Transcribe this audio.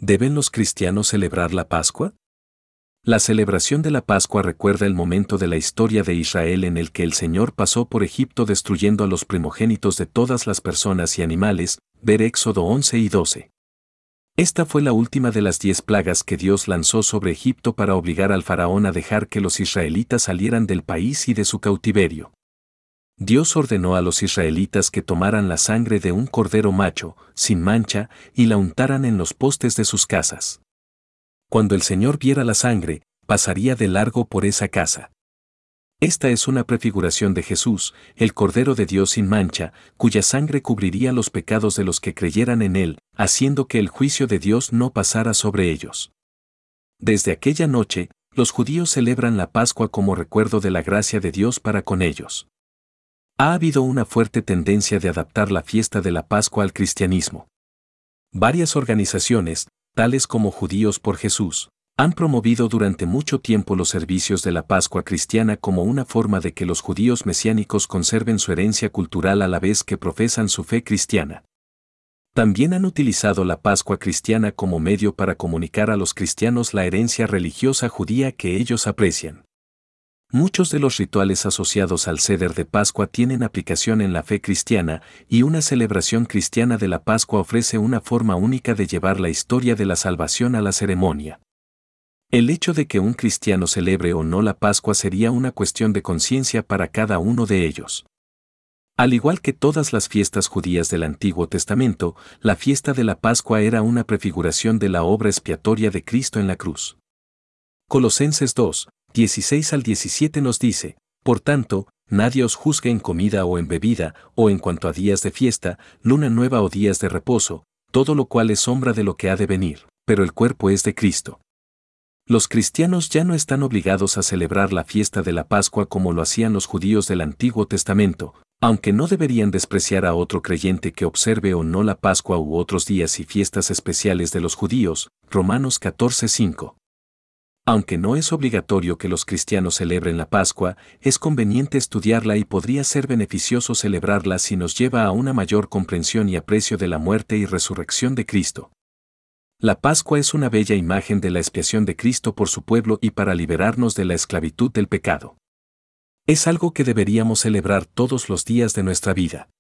¿Deben los cristianos celebrar la Pascua? La celebración de la Pascua recuerda el momento de la historia de Israel en el que el Señor pasó por Egipto destruyendo a los primogénitos de todas las personas y animales, ver Éxodo 11 y 12. Esta fue la última de las 10 plagas que Dios lanzó sobre Egipto para obligar al faraón a dejar que los israelitas salieran del país y de su cautiverio. Dios ordenó a los israelitas que tomaran la sangre de un cordero macho, sin mancha, y la untaran en los postes de sus casas. Cuando el Señor viera la sangre, pasaría de largo por esa casa. Esta es una prefiguración de Jesús, el Cordero de Dios sin mancha, cuya sangre cubriría los pecados de los que creyeran en Él, haciendo que el juicio de Dios no pasara sobre ellos. Desde aquella noche, los judíos celebran la Pascua como recuerdo de la gracia de Dios para con ellos. Ha habido una fuerte tendencia de adaptar la fiesta de la Pascua al cristianismo. Varias organizaciones, tales como Judíos por Jesús, han promovido durante mucho tiempo los servicios de la Pascua cristiana como una forma de que los judíos mesiánicos conserven su herencia cultural a la vez que profesan su fe cristiana. También han utilizado la Pascua cristiana como medio para comunicar a los cristianos la herencia religiosa judía que ellos aprecian. Muchos de los rituales asociados al Seder de Pascua tienen aplicación en la fe cristiana, y una celebración cristiana de la Pascua ofrece una forma única de llevar la historia de la salvación a la ceremonia. El hecho de que un cristiano celebre o no la Pascua sería una cuestión de conciencia para cada uno de ellos. Al igual que todas las fiestas judías del Antiguo Testamento, la fiesta de la Pascua era una prefiguración de la obra expiatoria de Cristo en la cruz. Colosenses 2, 16 al 17 nos dice: por tanto, nadie os juzgue en comida o en bebida, o en cuanto a días de fiesta, luna nueva o días de reposo, todo lo cual es sombra de lo que ha de venir, pero el cuerpo es de Cristo. Los cristianos ya no están obligados a celebrar la fiesta de la Pascua como lo hacían los judíos del Antiguo Testamento, aunque no deberían despreciar a otro creyente que observe o no la Pascua u otros días y fiestas especiales de los judíos, Romanos 14:5. Aunque no es obligatorio que los cristianos celebren la Pascua, es conveniente estudiarla y podría ser beneficioso celebrarla si nos lleva a una mayor comprensión y aprecio de la muerte y resurrección de Cristo. La Pascua es una bella imagen de la expiación de Cristo por su pueblo y para liberarnos de la esclavitud del pecado. Es algo que deberíamos celebrar todos los días de nuestra vida.